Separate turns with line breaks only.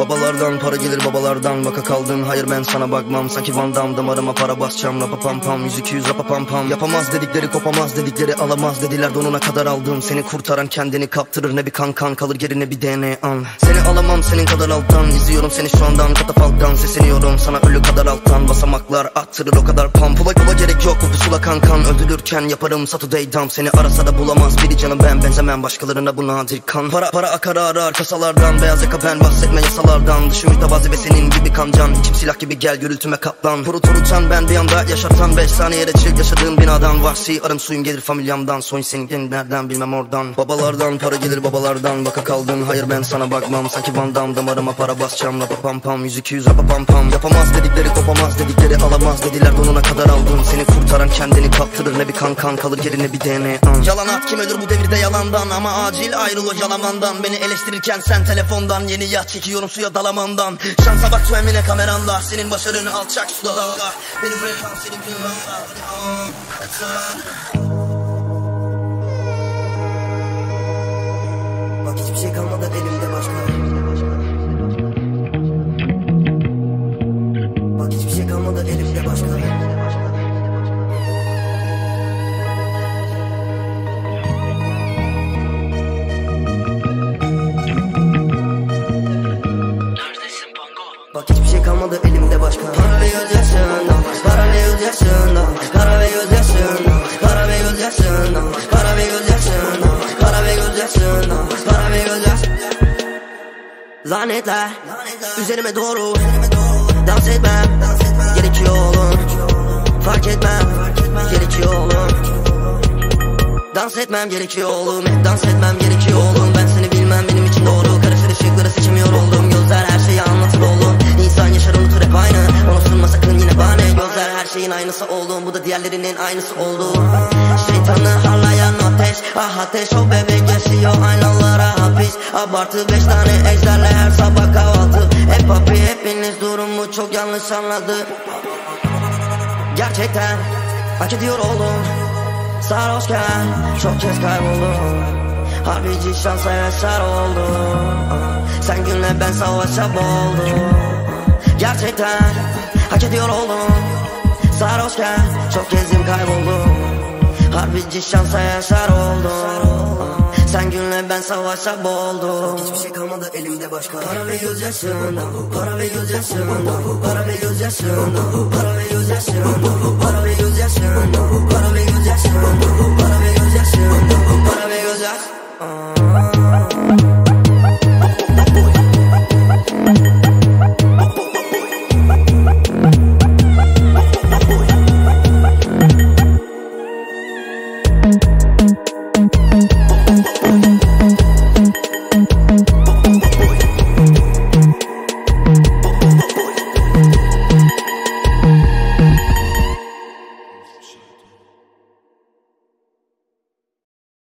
Babalardan para gelir babalardan, vaka kaldın hayır ben sana bakmam. Sanki Van Damme damarıma para basacağım. Rapa pam pam 100-200 rapa pam pam. Yapamaz dedikleri kopamaz dedikleri alamaz dediler, donuna kadar aldım. Seni kurtaran kendini kaptırır, ne bir kan kalır geri ne bir DNA. Seni alamam senin kadar alttan, izliyorum seni şu andan katafalktan. Sesleniyorum sana ölü kadar alttan, basamaklar attırır o kadar pump. Pula gerek yok bu pusula kankan, öldürürken yaparım Saturday dump. Seni arasa da bulamaz biri canım, ben benzemem başkalarına, bu nadir kan. Para akar arar kasalardan, beyaz yaka ben bahsetme yasalardan. Dışım mütevazi ve senin gibi kancan, içim silah gibi gel gürültüme katlan. Unutan ben bir anda yaşartan 5 saniyede çık yaşadığım binadan. Vahsi arım suyum gelir familyamdan, soyun senin nereden bilmem oradan. Babalardan para gelir babalardan, vaka kaldın hayır ben sana bakmam. Sanki Van Damme damarıma para basacağım. Rapa pam pam 100-200 rapa pam pam. Yapamaz dedikleri kopamaz dedikleri alamaz dediler, donuna kadar aldım. Seni kurtaran kendini kaptırır, ne bir kan kalır geri ne bir DNA. Yalan at kim ölür bu devirde yalandan, ama acil ayrıl o yalamandan. Beni eleştirirken sen telefondan, yeni yat çekiyorum suya dalamandan. Şansa bak tüemine kameranda, senin başarını alçak suda dalga. Beni bırakan senin dünyanda. Bak hiçbir şey kalmadı elimde başka. Bak hiçbir şey kalmadı elimde başka. Bak hiçbir şey kalmadı elimde başka. Para ve gözyaşında, para ve gözyaşında, para ve gözyaşında, para ve gözyaşında, para ve gözyaşında, para ve gözyaşında, para ve gözyaşında. Lanetler üzerime doğru, dans etmem gerekiyor oğlum. Fark etmem gerekiyor oğlum. Dans etmem gerekiyor oğlum. Dans etmem gerekiyor oğlum. Ben seni bilmem benim için doğru. Karışır ışıkları seçemiyor oldum. Gözler her şeyi anlatır oğlum. İnsan yaşar unutur hep aynı. Onu sunma sakın yine bahane. Gözler her şeyin aynısı oldum. Bu da diğerlerinin aynısı oldu. Şeytanı harlayan ateş, ah ateş o bebek yaşıyor aynalara hapis. Abartı 5 tane ejderle her sabah kahvaltı. Hep papi hepiniz durumu çok yanlış anladı. Gerçekten hak ediyor oğlum. Sarhoşken çok kez kayboldum. Harbici şansa yaşar oldum. Sen günle ben savaşa boğuldum. Gerçekten hak ediyor oğlum. Sarhoşken çok kezdim kayboldum. Harbici şansa yaşar oldum. Sen günle ben savaşa boğuldum. Hiçbir şey kalmadı elimde başka. Para ve gözyaşında, para ve gözyaşında, para ve gözyaşında, para ve gözyaşında, para ve gözyaşında, para ve gözyaşında, para ve gözyaşında, para ve gözyaşında.